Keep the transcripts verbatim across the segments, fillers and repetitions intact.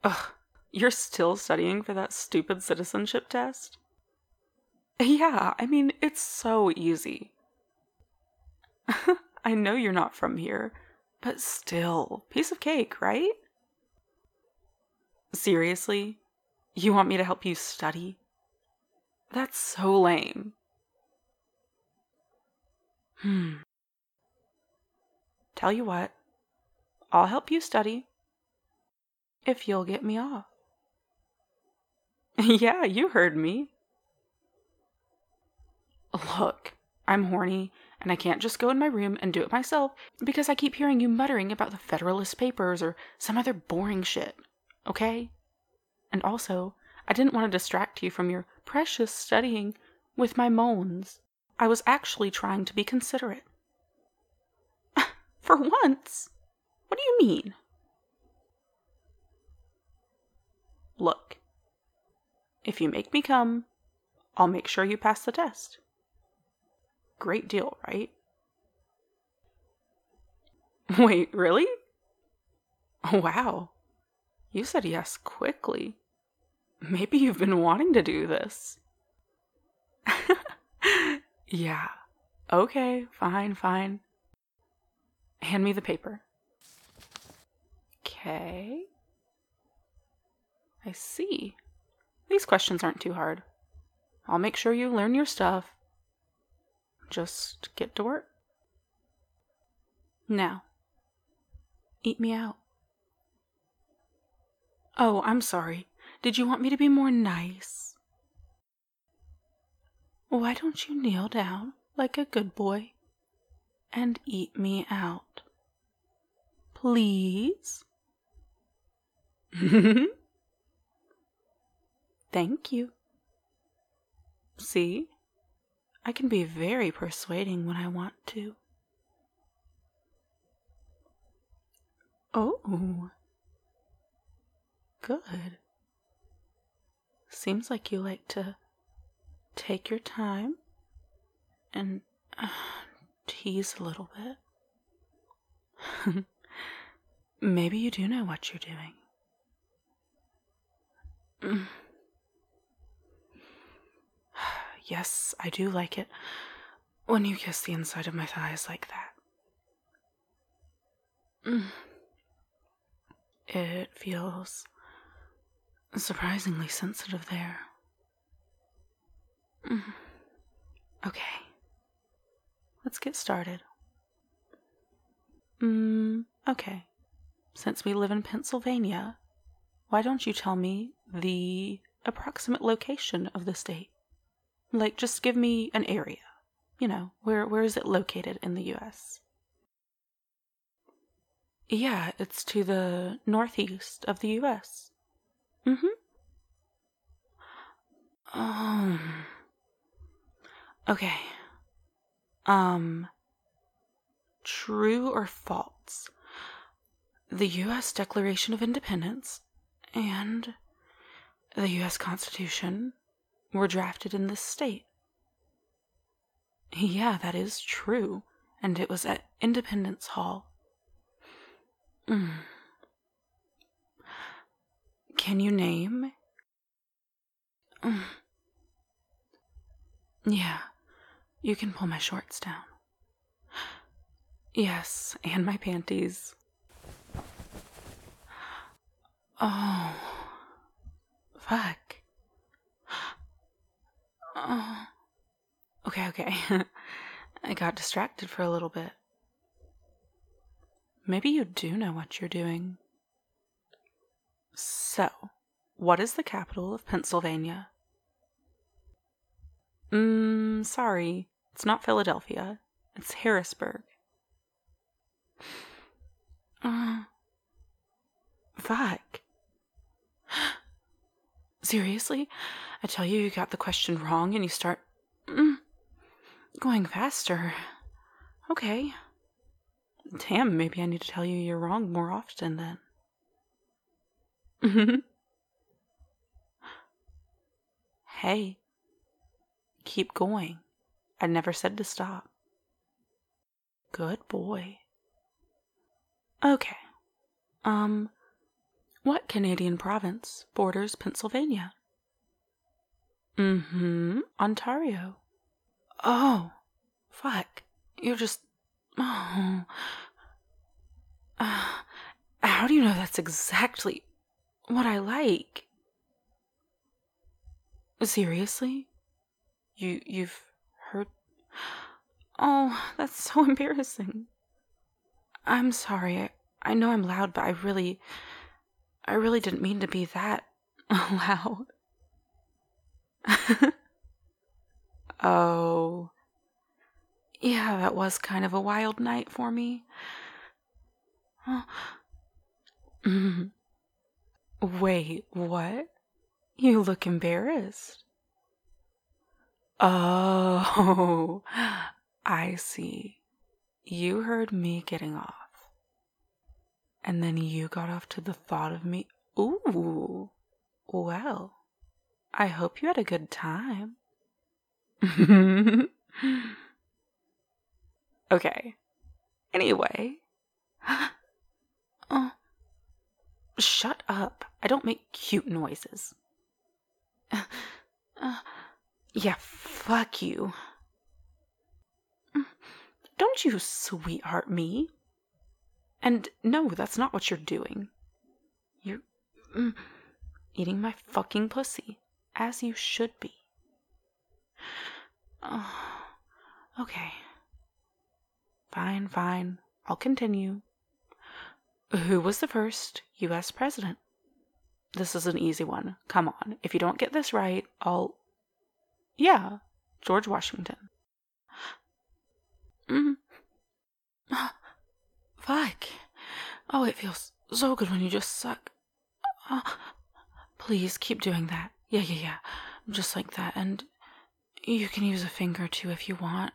Ugh, you're still studying for that stupid citizenship test? Yeah, I mean, it's so easy. I know you're not from here, but still, piece of cake, right? Seriously? You want me to help you study? That's so lame. Hmm. Tell you what, I'll help you study if you'll get me off. Yeah, you heard me. Look, I'm horny, and I can't just go in my room and do it myself because I keep hearing you muttering about the Federalist Papers or some other boring shit, okay? And also, I didn't want to distract you from your precious studying with my moans. I was actually trying to be considerate. For once? What do you mean? Look, if you make me come, I'll make sure you pass the test. Great deal, right? Wait, really? Wow. You said yes quickly. Maybe you've been wanting to do this. Yeah. Okay, fine, fine. Hand me the paper. Okay. I see. These questions aren't too hard. I'll make sure you learn your stuff. Just get to work. Now, eat me out. Oh, I'm sorry. Did you want me to be more nice? Why don't you kneel down like a good boy and eat me out? Please? Thank you. See? I can be very persuading when I want to. Oh. Good. Seems like you like to take your time and uh, tease a little bit. Maybe you do know what you're doing. Mm. Yes, I do like it when you kiss the inside of my thighs like that. Mm. It feels surprisingly sensitive there. Mm. Okay, let's get started. Mm, okay. Since we live in Pennsylvania, why don't you tell me the approximate location of the state? Like, just give me an area. You know, where where is it located in the U S? Yeah, it's to the northeast of the U S. Mm-hmm. Um. Okay. Um. True or false? The U S Declaration of Independence and the U S Constitution were drafted in this state. Yeah, that is true. And it was at Independence Hall. Mm. Can you name? Mm. Yeah, you can pull my shorts down. Yes, and my panties. Oh. Fuck. Oh. Okay, okay. I got distracted for a little bit. Maybe you do know what you're doing. So, what is the capital of Pennsylvania? Mmm, sorry. It's not Philadelphia. It's Harrisburg. Uh, fuck. Seriously? I tell you, you got the question wrong and you start mm, going faster. Okay. Damn, maybe I need to tell you you're wrong more often then. Hey, keep going. I never said to stop. Good boy. Okay. Um, What Canadian province borders Pennsylvania? Mm-hmm. Ontario. Oh, fuck. You're just... Oh. Uh, how do you know that's exactly what I like? Seriously? You, you've heard... Oh, that's so embarrassing. I'm sorry. I, I know I'm loud, but I really... I really didn't mean to be that loud. Oh. Yeah, that was kind of a wild night for me. Wait, what? You look embarrassed. Oh, I see. You heard me getting off. And then you got off to the thought of me. Ooh, well, I hope you had a good time. Okay. Anyway. Oh. Shut up. I don't make cute noises. Uh, uh, yeah, fuck you. Don't you sweetheart me. And no, that's not what you're doing. You're mm, eating my fucking pussy, as you should be. Oh, okay. Fine, fine. I'll continue. Who was the first U S president? This is an easy one. Come on. If you don't get this right, I'll... Yeah, George Washington. Mm. Fuck. Oh, it feels so good when you just suck. Uh, please keep doing that. Yeah, yeah, yeah. Just like that. And you can use a finger too if you want.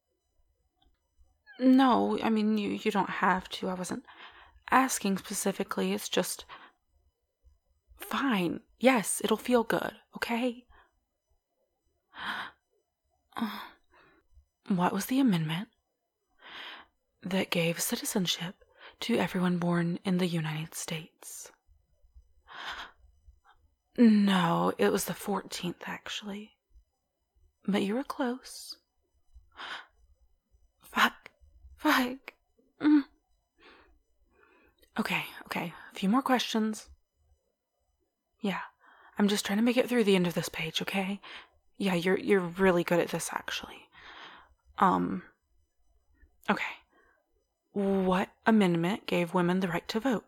No, I mean, you, you don't have to. I wasn't asking specifically. It's just... Fine. Yes, it'll feel good, okay? What was the amendment that gave citizenship to everyone born in the United States? No, it was the fourteenth, actually. But you were close. Fuck. Fuck. Mm. Okay, okay. A few more questions. Yeah. I'm just trying to make it through the end of this page, okay? Yeah, you're you're really good at this, actually. Um. Okay. What amendment gave women the right to vote?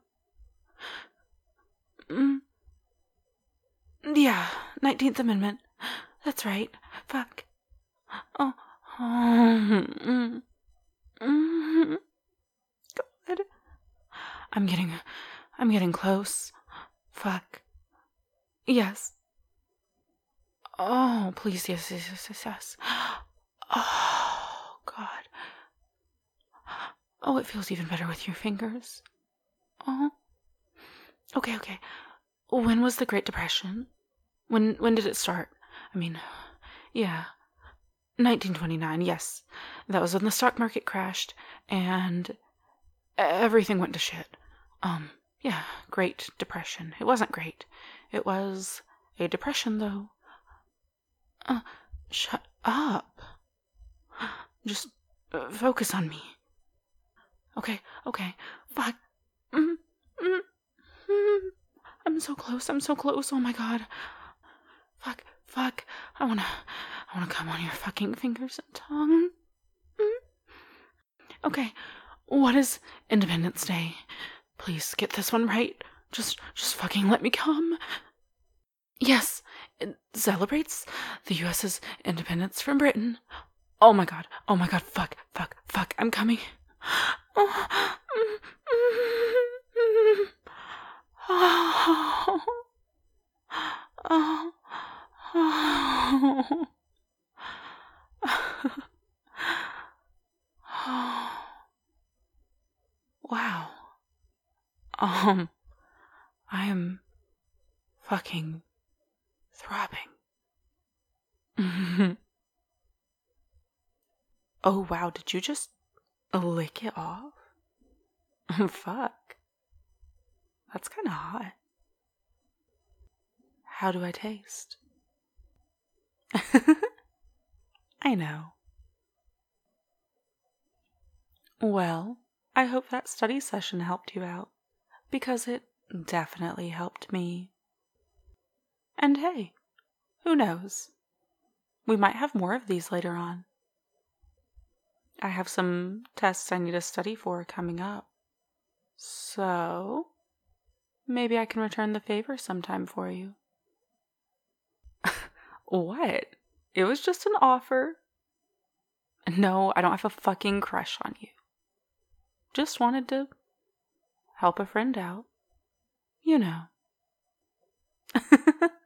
Mm. Yeah, nineteenth Amendment. That's right. Fuck. Oh. Oh. Mm. Mm. God. I'm getting... I'm getting close. Fuck. Yes. Oh, please, yes, yes, yes, yes, yes. Oh, God. Oh, it feels even better with your fingers. Oh. Okay, okay. When was the Great Depression? When when did it start? I mean, yeah. nineteen twenty-nine, yes. That was when the stock market crashed and everything went to shit. Um, yeah, Great Depression. It wasn't great. It was a depression, though. Uh, shut up. Just uh, focus on me. Okay, okay. Fuck. Mm, mm, mm. I'm so close. I'm so close. Oh my god. Fuck. Fuck. I wanna. I wanna come on your fucking fingers and tongue. Mm. Okay. What is Independence Day? Please get this one right. Just, just fucking let me come. Yes. It celebrates the U S's independence from Britain. Oh my god. Oh my god. Fuck. Fuck. Fuck. I'm coming. Oh. Oh. Oh. Oh. Oh. Wow. Um, I am fucking throbbing. Oh wow, did you just lick it off? Fuck. That's kind of hot. How do I taste? I know. Well, I hope that study session helped you out, because it definitely helped me. And hey, who knows? We might have more of these later on. I have some tests I need to study for coming up. So, maybe I can return the favor sometime for you. What? It was just an offer. No, I don't have a fucking crush on you. Just wanted to help a friend out. You know.